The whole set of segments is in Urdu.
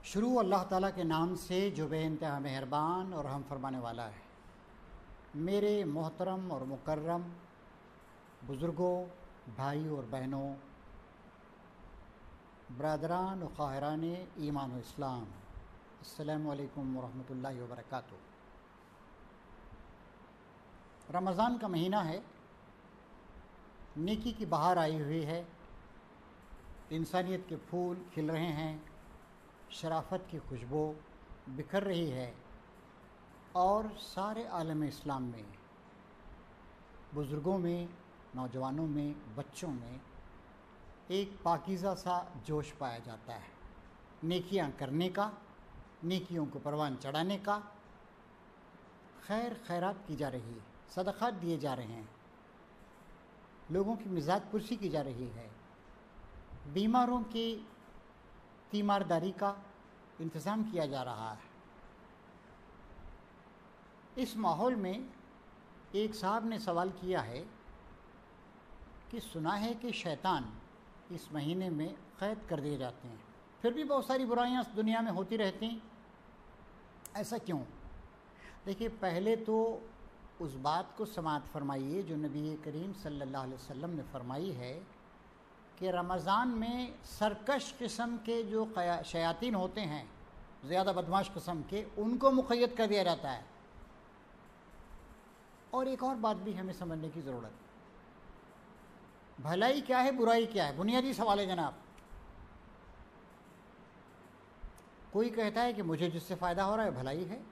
شروع اللہ تعالیٰ کے نام سے جو بے انتہا مہربان اور رحم فرمانے والا ہے۔ میرے محترم اور مکرم بزرگوں، بھائیوں اور بہنوں، برادران و خواہران ایمان و اسلام، السلام علیکم ورحمۃ اللہ وبرکاتہ۔ رمضان کا مہینہ ہے، نیکی کی بہار آئی ہوئی ہے، انسانیت کے پھول کھل رہے ہیں، شرافت کی خوشبو بکھر رہی ہے اور سارے عالم اسلام میں، بزرگوں میں، نوجوانوں میں، بچوں میں ایک پاکیزہ سا جوش پایا جاتا ہے، نیکیاں کرنے کا، نیکیوں کو پروان چڑھانے کا، خیرات کی جا رہی ہے، صدقات دیے جا رہے ہیں، لوگوں کی مزاج پرسی کی جا رہی ہے، بیماروں کی تیمارداری کا انتظام کیا جا رہا ہے۔ اس ماحول میں ایک صاحب نے سوال کیا ہے کہ سنا ہے کہ شیطان اس مہینے میں قید کر دیے جاتے ہیں، پھر بھی بہت ساری برائیاں دنیا میں ہوتی رہتی ہیں، ایسا کیوں؟ دیکھیے، پہلے تو اس بات کو سماعت فرمائیے جو نبی کریم صلی اللہ علیہ وسلم نے فرمائی ہے کہ رمضان میں سرکش قسم کے جو شیاطین ہوتے ہیں، زیادہ بدماش قسم کے، ان کو مقید کر دیا جاتا ہے۔ اور ایک اور بات بھی ہمیں سمجھنے کی ضرورت ہے، بھلائی کیا ہے، برائی کیا ہے؟ بنیادی سوال ہے جناب۔ کوئی کہتا ہے کہ مجھے جس سے فائدہ ہو رہا ہے بھلائی ہے۔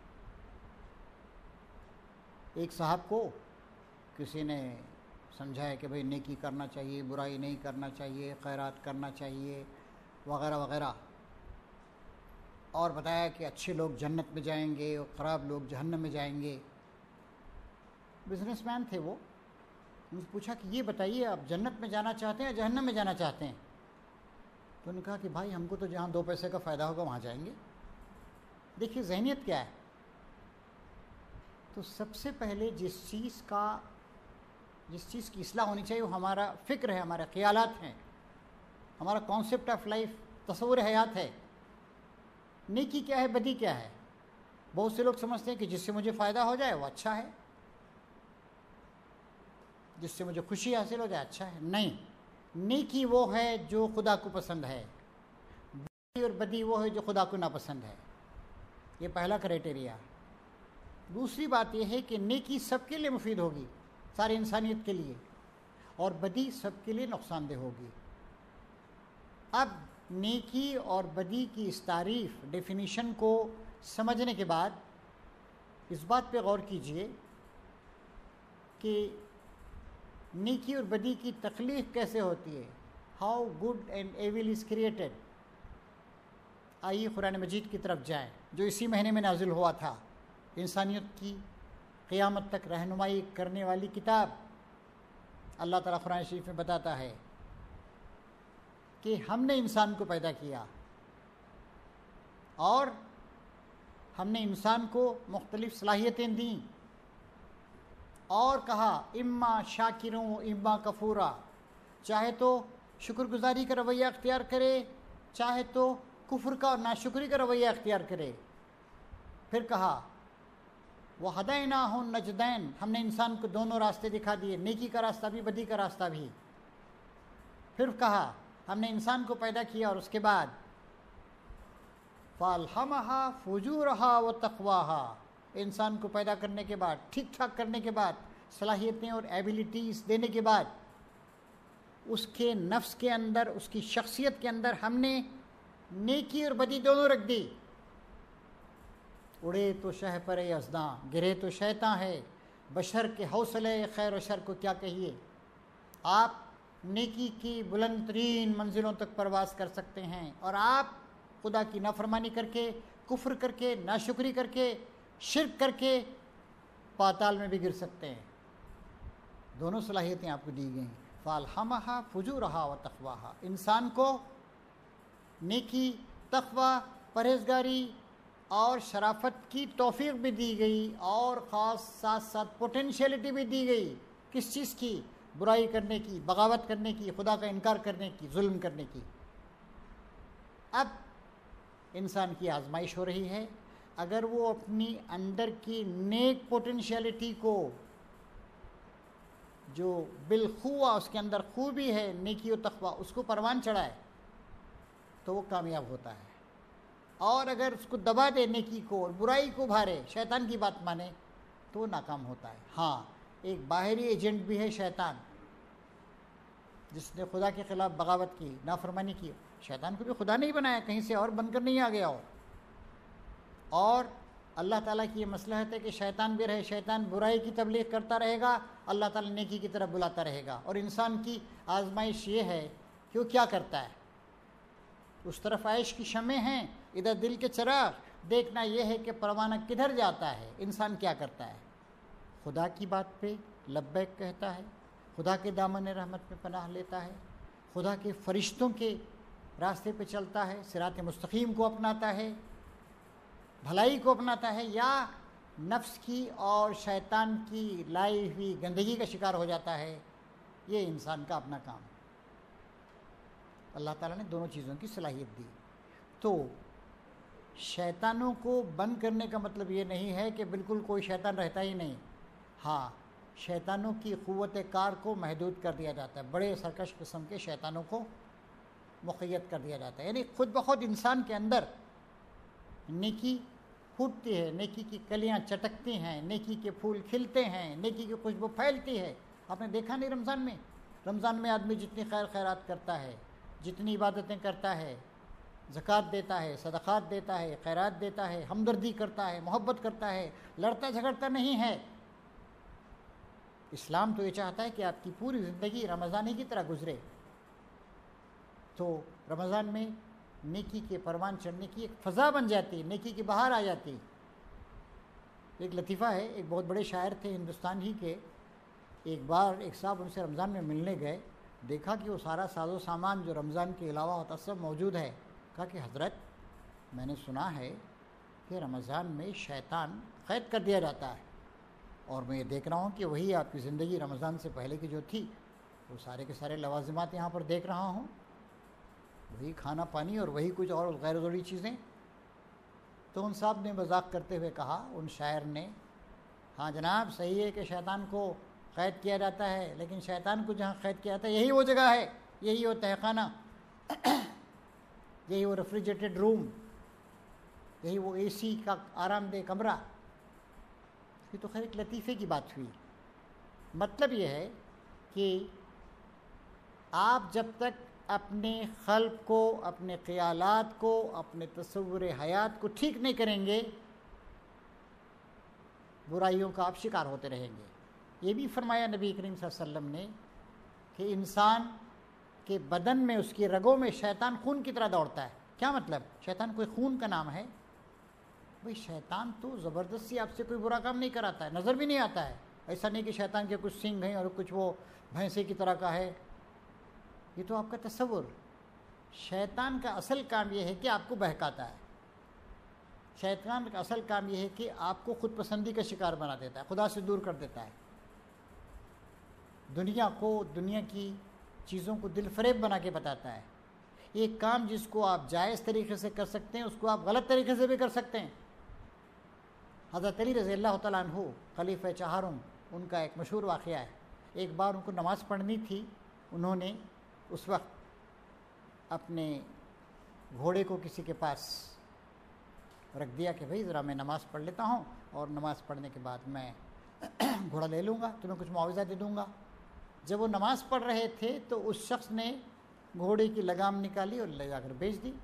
ایک صاحب کو کسی نے سمجھایا کہ بھئی نیکی کرنا چاہیے، برائی نہیں کرنا چاہیے، خیرات کرنا چاہیے وغیرہ وغیرہ، اور بتایا کہ اچھے لوگ جنت میں جائیں گے اور خراب لوگ جہنم میں جائیں گے۔ بزنس مین تھے وہ، ان سے پوچھا کہ یہ بتائیے آپ جنت میں جانا چاہتے ہیں یا جہنم میں جانا چاہتے ہیں؟ تو انہوں نے کہا کہ بھائی ہم کو تو جہاں 2 پیسے کا فائدہ ہوگا وہاں جائیں گے۔ دیکھیے ذہنیت کیا ہے۔ تو سب سے پہلے جس چیز کی اصلاح ہونی چاہیے وہ ہمارا فکر ہے، ہمارے خیالات ہیں، ہمارا کانسیپٹ آف لائف، تصور حیات ہے۔ نیکی کیا ہے، بدی کیا ہے؟ بہت سے لوگ سمجھتے ہیں کہ جس سے مجھے فائدہ ہو جائے وہ اچھا ہے، جس سے مجھے خوشی حاصل ہو جائے اچھا ہے۔ نہیں، نیکی وہ ہے جو خدا کو پسند ہے، بدی اور بدی وہ ہے جو خدا کو ناپسند ہے۔ یہ پہلا کرائٹیریا۔ دوسری بات یہ ہے کہ نیکی سب کے لیے مفید ہوگی، ساری انسانیت کے لیے، اور بدی سب کے لیے نقصان دہ ہوگی۔ اب نیکی اور بدی کی اس تعریف، ڈیفینیشن کو سمجھنے کے بعد اس بات پہ غور کیجئے کہ نیکی اور بدی کی تخلیق کیسے ہوتی ہے، how good and evil is created. آئیے قرآن مجید کی طرف جائیں جو اسی مہینے میں نازل ہوا تھا، انسانیت کی قیامت تک رہنمائی کرنے والی کتاب۔ اللہ تعالیٰ قرآن شریف میں بتاتا ہے کہ ہم نے انسان کو پیدا کیا اور ہم نے انسان کو مختلف صلاحیتیں دیں، اور کہا اما شاکروں اما کفورا، چاہے تو شکر گزاری کا رویہ اختیار کرے، چاہے تو کفر کا اور ناشکری کا رویہ اختیار کرے۔ پھر کہا وَهَدَيْنَاهُ النَّجْدَيْنِ، ہم نے انسان کو دونوں راستے دکھا دیے، نیکی کا راستہ بھی بدی کا راستہ بھی۔ پھر کہا ہم نے انسان کو پیدا کیا اور اس کے بعد فَأَلْهَمَهَا فُجُورَهَا وَتَقْوَاهَا، انسان کو پیدا کرنے کے بعد، ٹھیک ٹھاک کرنے کے بعد، صلاحیتیں اور ایبیلیٹیز دینے کے بعد، اس کے نفس کے اندر، اس کی شخصیت کے اندر ہم نے نیکی اور بدی دونوں رکھ دی۔ اڑے تو شہ پر یزداں، گرے تو شیطاں ہے، بشر کے حوصلے خیر و شر کو کیا کہیے۔ آپ نیکی کی بلند ترین منزلوں تک پرواز کر سکتے ہیں، اور آپ خدا کی نافرمانی کر کے، کفر کر کے، ناشکری کر کے، شرک کر کے پاتال میں بھی گر سکتے ہیں۔ دونوں صلاحیتیں آپ کو دی گئیں۔ فَأَلْهَمَهَا فُجُورَهَا وَتَقْوَاهَا، انسان کو نیکی، تقوی، پرہیزگاری اور شرافت کی توفیق بھی دی گئی، اور خاص ساتھ ساتھ پوٹینشیلٹی بھی دی گئی۔ کس چیز کی؟ برائی کرنے کی، بغاوت کرنے کی، خدا کا انکار کرنے کی، ظلم کرنے کی۔ اب انسان کی آزمائش ہو رہی ہے. اگر وہ اپنی اندر کی نیک پوٹینشیلٹی کو جو بالخوا اس کے اندر خوبی ہے نیکی و تقوی اس کو پروان چڑھائے تو وہ کامیاب ہوتا ہے. اور اگر اس کو دبا دے نیکی کو اور برائی کو بھارے شیطان کی بات مانے تو وہ ناکام ہوتا ہے. ہاں ایک باہری ایجنٹ بھی ہے شیطان جس نے خدا کے خلاف بغاوت کی نافرمانی کی. شیطان کو بھی خدا نہیں بنایا کہیں سے اور بن کر نہیں آ گیا ہو. اور اللہ تعالیٰ کی یہ مصلحت ہے کہ شیطان بھی رہے. شیطان برائی کی تبلیغ کرتا رہے گا اللہ تعالیٰ نیکی کی طرف بلاتا رہے گا. اور انسان کی آزمائش یہ ہے کہ وہ کیا کرتا ہے. اس طرف عیش کی شمعیں ہیں ادھر دل کے چراغ. دیکھنا یہ ہے کہ پروانہ کدھر جاتا ہے. انسان کیا کرتا ہے خدا کی بات پہ لبیک کہتا ہے خدا کے دامن رحمت میں پناہ لیتا ہے خدا کے فرشتوں کے راستے پہ چلتا ہے صراط مستقیم کو اپناتا ہے بھلائی کو اپناتا ہے یا نفس کی اور شیطان کی لائی ہوئی گندگی کا شکار ہو جاتا ہے. یہ انسان کا اپنا کام. اللہ تعالیٰ نے دونوں چیزوں کی صلاحیت دی. تو شیطانوں کو بند کرنے کا مطلب یہ نہیں ہے کہ بالکل کوئی شیطان رہتا ہی نہیں. ہاں شیطانوں کی قوت کار کو محدود کر دیا جاتا ہے. بڑے سرکش قسم کے شیطانوں کو مقید کر دیا جاتا ہے. یعنی خود بخود انسان کے اندر نیکی پھوٹتی ہے نیکی کی کلیاں چٹکتی ہیں نیکی کے پھول کھلتے ہیں نیکی کی خوشبو پھیلتی ہے. آپ نے دیکھا نہیں رمضان میں آدمی جتنی خیر خیرات کرتا ہے جتنی عبادتیں کرتا ہے زکوٰۃ دیتا ہے صدقات دیتا ہے خیرات دیتا ہے ہمدردی کرتا ہے محبت کرتا ہے لڑتا جھگڑتا نہیں ہے. اسلام تو یہ چاہتا ہے کہ آپ کی پوری زندگی رمضانی کی طرح گزرے. تو رمضان میں نیکی کے پروان چڑھنے کی ایک فضا بن جاتی نیکی کی بہار آ جاتی. ایک لطیفہ ہے ایک بہت بڑے شاعر تھے ہندوستان ہی کے. ایک بار ایک صاحب ان سے رمضان میں ملنے گئے دیکھا کہ وہ سارا ساز و سامان جو رمضان کے علاوہ ہوتا سب موجود ہے. کہا کہ حضرت میں نے سنا ہے کہ رمضان میں شیطان قید کر دیا جاتا ہے اور میں یہ دیکھ رہا ہوں کہ وہی آپ کی زندگی رمضان سے پہلے کی جو تھی وہ سارے کے سارے لوازمات یہاں پر دیکھ رہا ہوں وہی کھانا پانی اور وہی کچھ اور غیر ضروری چیزیں. تو ان صاحب نے مذاق کرتے ہوئے کہا ان شاعر نے ہاں جناب صحیح ہے کہ شیطان کو قید کیا جاتا ہے لیکن شیطان کو جہاں قید کیا جاتا ہے یہی وہ جگہ ہے یہی وہ تہخانہ یہی وہ ریفریجریٹڈ روم یہی وہ اے سی کا آرام دہ کمرہ. یہ تو خیر ایک لطیفے کی بات ہوئی. مطلب یہ ہے کہ آپ جب تک اپنے قلب کو اپنے خیالات کو اپنے تصور حیات کو ٹھیک نہیں کریں گے برائیوں کا آپ شکار ہوتے رہیں گے. یہ بھی فرمایا نبی کریم صلی اللہ علیہ وسلم نے کہ انسان کے بدن میں اس کی رگوں میں شیطان خون کی طرح دوڑتا ہے. کیا مطلب شیطان کوئی خون کا نام ہے؟ بھئی شیطان تو زبردستی آپ سے کوئی برا کام نہیں کراتا ہے نظر بھی نہیں آتا ہے. ایسا نہیں کہ شیطان کے کچھ سینگ ہیں اور کچھ وہ بھینسے کی طرح کا ہے. یہ تو آپ کا تصور. شیطان کا اصل کام یہ ہے کہ آپ کو بہکاتا ہے. شیطان کا اصل کام یہ ہے کہ آپ کو خود پسندی کا شکار بنا دیتا ہے خدا سے دور کر دیتا ہے. دنیا کو دنیا کی چیزوں کو دل فریب بنا کے بتاتا ہے. ایک کام جس کو آپ جائز طریقے سے کر سکتے ہیں اس کو آپ غلط طریقے سے بھی کر سکتے ہیں. حضرت علی رضی اللہ تعالیٰ عنہ خلیفہ چہارم ان کا ایک مشہور واقعہ ہے. ایک بار ان کو نماز پڑھنی تھی. انہوں نے اس وقت اپنے گھوڑے کو کسی کے پاس رکھ دیا کہ بھئی ذرا میں نماز پڑھ لیتا ہوں اور نماز پڑھنے کے بعد میں گھوڑا لے لوں گا تمہیں کچھ معاوضہ دے دوں گا. جب وہ نماز پڑھ رہے تھے تو اس شخص نے گھوڑے کی لگام نکالی اور لے جا کر بیچ دی.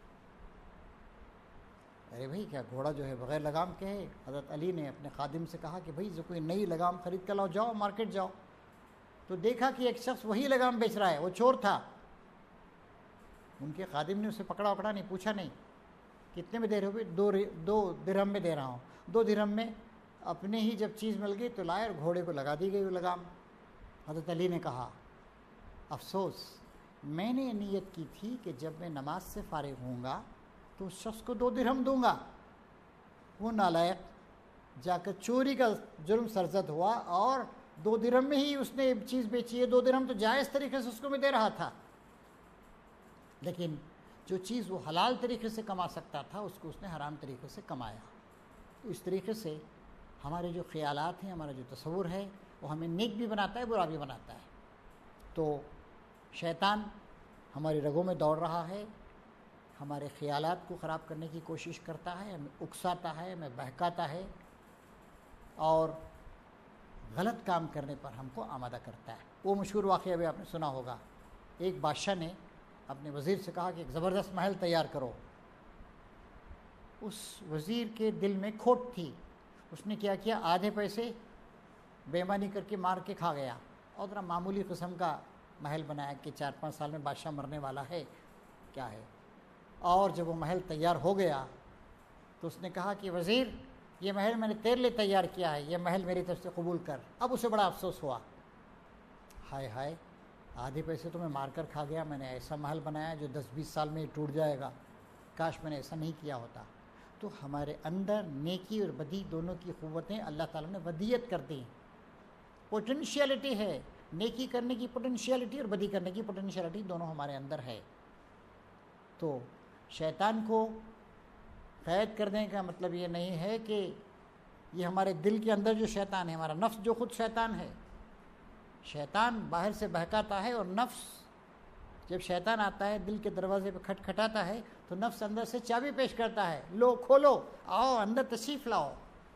ارے بھئی کیا گھوڑا جو ہے بغیر لگام کے ہے؟ حضرت علی نے اپنے خادم سے کہا کہ بھئی جو کوئی نئی لگام خرید کر لاؤ جاؤ مارکیٹ جاؤ. تو دیکھا کہ ایک شخص وہی لگام بیچ رہا ہے وہ چور تھا. ان کے خادم نے اسے پکڑا نہیں پوچھا نہیں کتنے میں دے رہے ہو؟ 2 درہم میں دے رہا ہوں. 2 درہم میں اپنے ہی جب چیز مل گئی تو لائے اور گھوڑے کو لگا دی گئی وہ لگام. حضرت علی نے کہا افسوس میں نے نیت کی تھی کہ جب میں نماز سے فارغ ہوں گا تو اس شخص کو 2 درہم دوں گا. وہ نالائق جا کر چوری کا جرم سرزد ہوا اور 2 درہم میں ہی اس نے چیز بیچی ہے. 2 درہم تو جائز طریقے سے اس کو میں دے رہا تھا. لیکن جو چیز وہ حلال طریقے سے کما سکتا تھا اس کو اس نے حرام طریقے سے کمایا۔ تو اس طریقے سے ہمارے جو خیالات ہیں، ہمارا جو تصور ہے، وہ ہمیں نیک بھی بناتا ہے، برا بھی بناتا ہے۔ تو شیطان ہماری رگوں میں دوڑ رہا ہے، ہمارے خیالات کو خراب کرنے کی کوشش کرتا ہے، ہمیں اکساتا ہے، ہمیں بہکاتا ہے اور غلط کام کرنے پر ہم کو آمادہ کرتا ہے۔ وہ مشہور واقعہ بھی آپ نے سنا ہوگا، ایک بادشاہ نے اپنے وزیر سے کہا کہ ایک زبردست محل تیار کرو۔ اس وزیر کے دل میں کھوٹ تھی، اس نے کیا کیا، آدھے پیسے بے ایمانی کر کے مار کے کھا گیا اور ذرا معمولی قسم کا محل بنایا کہ 4-5 سال میں بادشاہ مرنے والا ہے، کیا ہے۔ اور جب وہ محل تیار ہو گیا تو اس نے کہا کہ وزیر، یہ محل میں نے تیرے لیے تیار کیا ہے، یہ محل میری طرف سے قبول کر۔ اب اسے بڑا افسوس ہوا، ہائے ہائے، آدھے پیسے تو میں مار کر کھا گیا، میں نے ایسا محل بنایا جو 10-20 سال میں ٹوٹ جائے گا، کاش میں نے ایسا نہیں کیا ہوتا۔ تو ہمارے اندر نیکی اور بدی دونوں کی قوتیں اللہ تعالیٰ نے ودیت کر دی، پوٹینشیلٹی ہے، نیکی کرنے کی پوٹینشیلٹی اور بدی کرنے کی پوٹینشیلٹی دونوں ہمارے اندر ہے۔ تو شیطان کو قید کرنے کا مطلب یہ نہیں ہے کہ یہ ہمارے دل کے اندر جو شیطان ہے، ہمارا نفس جو خود شیطان ہے، شیطان باہر سے بہکاتا ہے اور نفس جب شیطان آتا ہے دل کے دروازے پہ کھٹکھٹاتا ہے تو نفس اندر سے چابی پیش کرتا ہے، لو کھولو، آؤ اندر تشریف لاؤ۔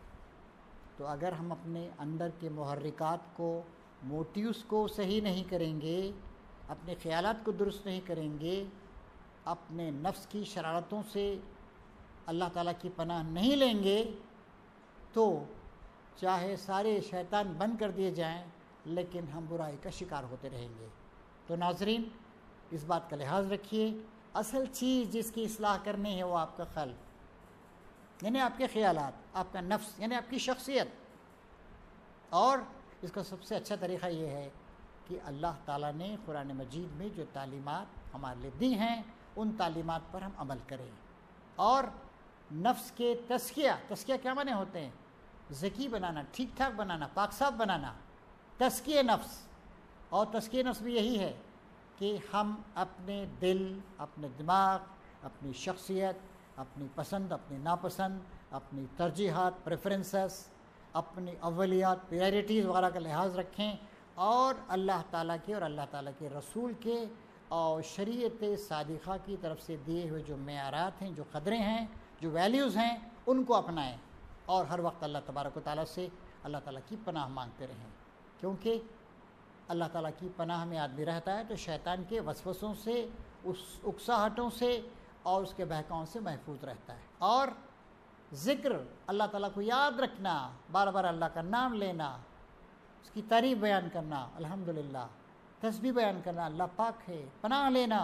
تو اگر ہم اپنے اندر کے محرکات کو، موٹیوز کو صحیح نہیں کریں گے، اپنے خیالات کو درست نہیں کریں گے، اپنے نفس کی شرارتوں سے اللہ تعالیٰ کی پناہ نہیں لیں گے، تو چاہے سارے شیطان بند کر دیے جائیں لیکن ہم برائی کا شکار ہوتے رہیں گے۔ تو ناظرین، اس بات کا لحاظ رکھیے، اصل چیز جس کی اصلاح کرنی ہے وہ آپ کا قلب، یعنی آپ کے خیالات، آپ کا نفس، یعنی آپ کی شخصیت۔ اور اس کا سب سے اچھا طریقہ یہ ہے کہ اللہ تعالیٰ نے قرآن مجید میں جو تعلیمات ہمارے لیے دی ہیں ان تعلیمات پر ہم عمل کریں، اور نفس کے تزکیہ کیا معنی ہوتے ہیں؟ ذکی بنانا، ٹھیک ٹھاک بنانا، پاک صاف بنانا، تزکیہ نفس۔ اور تزکیہ نفس بھی یہی ہے کہ ہم اپنے دل، اپنے دماغ، اپنی شخصیت، اپنی پسند، اپنی ناپسند، اپنی ترجیحات، پریفرنسز، اپنی اولیات، پریارٹیز وغیرہ کا لحاظ رکھیں، اور اللہ تعالیٰ کے اور اللہ تعالیٰ کے رسول کے اور شریعت صادقہ کی طرف سے دیے ہوئے جو معیارات ہیں، جو قدریں ہیں، جو ویلیوز ہیں، ان کو اپنائیں، اور ہر وقت اللہ تبارک و تعالیٰ سے اللہ تعالیٰ کی پناہ مانگتے رہیں، کیونکہ اللہ تعالیٰ کی پناہ میں آدمی رہتا ہے تو شیطان کے وسوسوں سے، اس اکساہٹوں سے اور اس کے بہکاؤں سے محفوظ رہتا ہے۔ اور ذکر، اللہ تعالیٰ کو یاد رکھنا، بار بار اللہ کا نام لینا، اس کی تعریف بیان کرنا، الحمدللہ، تسبیح بیان کرنا، اللہ پاک ہے، پناہ لینا،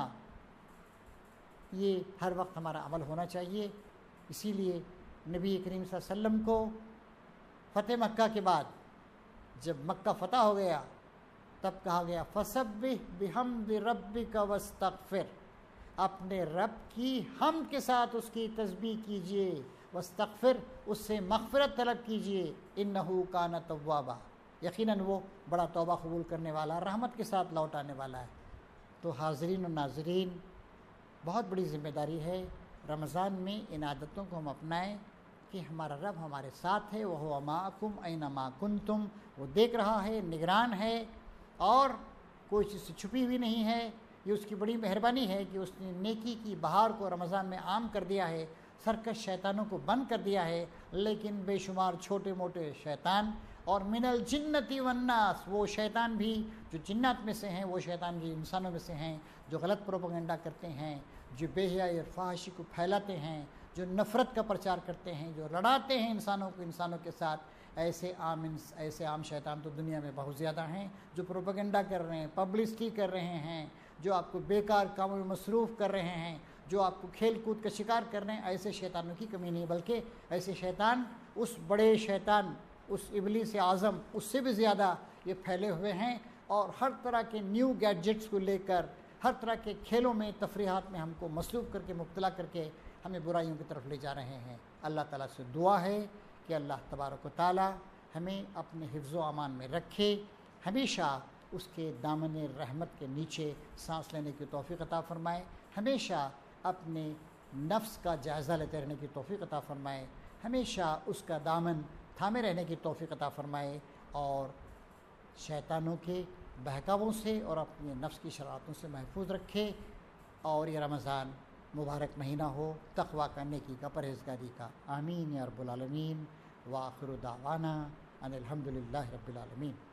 یہ ہر وقت ہمارا عمل ہونا چاہیے۔ اسی لیے نبی کریم صلی اللہ علیہ وسلم کو فتح مکہ کے بعد جب مکہ فتح ہو گیا تب کہا گیا فسبح بحمد ربک واستغفر، اپنے رب کی حمد کے ساتھ اس کی تسبیح کیجئے، واستغفر، اس سے مغفرت طلب کیجئے، انہ کان توابا، یقیناً وہ بڑا توبہ قبول کرنے والا، رحمت کے ساتھ لوٹ آنے والا ہے۔ تو حاضرین و ناظرین، بہت بڑی ذمہ داری ہے رمضان میں ان عادتوں کو ہم اپنائیں کہ ہمارا رب ہمارے ساتھ ہے، وَهُوَ مَعَكُمْ أَيْنَمَا كُنْتُمْ، وہ دیکھ رہا ہے، نگران ہے، اور کوئی چیز سے چھپی ہوئی نہیں ہے۔ یہ اس کی بڑی مہربانی ہے کہ اس نے نیکی کی بہار کو رمضان میں عام کر دیا ہے، سرکش شیطانوں کو بند کر دیا ہے، لیکن بے شمار چھوٹے موٹے شیطان، اور من الجنتی والناس، وہ شیطان بھی جو جنات میں سے ہیں، وہ شیطان بھی انسانوں میں سے ہیں، جو غلط پروپیگنڈا کرتے ہیں، جو بے حیائی اور فحاشی کو پھیلاتے ہیں، جو نفرت کا پرچار کرتے ہیں، جو لڑاتے ہیں انسانوں کو انسانوں کے ساتھ۔ ایسے عام شیطان تو دنیا میں بہت زیادہ ہیں، جو پروپیگنڈا کر رہے ہیں، پبلسٹی کر رہے ہیں، جو آپ کو بیکار کاموں میں مصروف کر رہے ہیں، جو آپ کو کھیل کود کا شکار کر رہے ہیں۔ ایسے شیطانوں کی کمی نہیں، بلکہ ایسے شیطان اس بڑے شیطان، اس ابلیس اعظم، اس سے بھی زیادہ یہ پھیلے ہوئے ہیں، اور ہر طرح کے نیو گیجٹس کو لے کر، ہر طرح کے کھیلوں میں، تفریحات میں ہم کو مصروف کر کے، مبتلا کر کے ہمیں برائیوں کی طرف لے جا رہے ہیں۔ اللہ تعالیٰ سے دعا ہے کہ اللہ تبارک و تعالیٰ ہمیں اپنے حفظ و امان میں رکھے، ہمیشہ اس کے دامن رحمت کے نیچے سانس لینے کی توفیق عطا فرمائے، ہمیشہ اپنے نفس کا جائزہ لیتے رہنے کی توفیق عطا فرمائے، ہمیشہ اس کا دامن تھامے رہنے کی توفیق عطا فرمائے، اور شیطانوں کے بہکاووں سے اور اپنے نفس کی شرارتوں سے محفوظ رکھے، اور یہ رمضان مبارک مہینہ ہو تقویٰ کا، نیکی کا، پرہیزگاری کا۔ آمین یا رب العالمین۔ وآخر دعوانا ان الحمد للہ رب العالمین۔